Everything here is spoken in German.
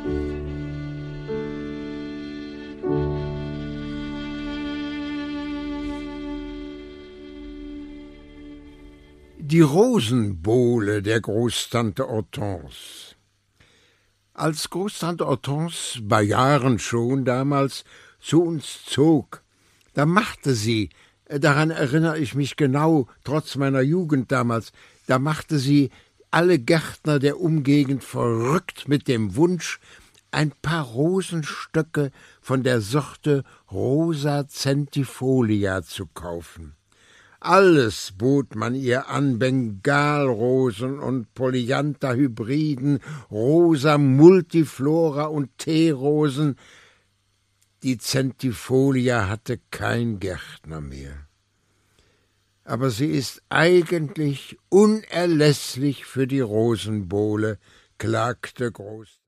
Die Rosenbowle der Großtante Hortense. Als Großtante Hortense bei Jahren schon damals zu uns zog, da machte sie, daran erinnere ich mich genau, trotz meiner Jugend damals, da machte sie alle Gärtner der Umgegend verrückt mit dem Wunsch, ein paar Rosenstöcke von der Sorte Rosa centifolia zu kaufen. Alles bot man ihr an, Bengalrosen und Polyantha-Hybriden, Rosa multiflora und Teerosen. Die Centifolia hatte kein Gärtner mehr. Aber sie ist eigentlich unerlässlich für die Rosenbowle, klagte Groß.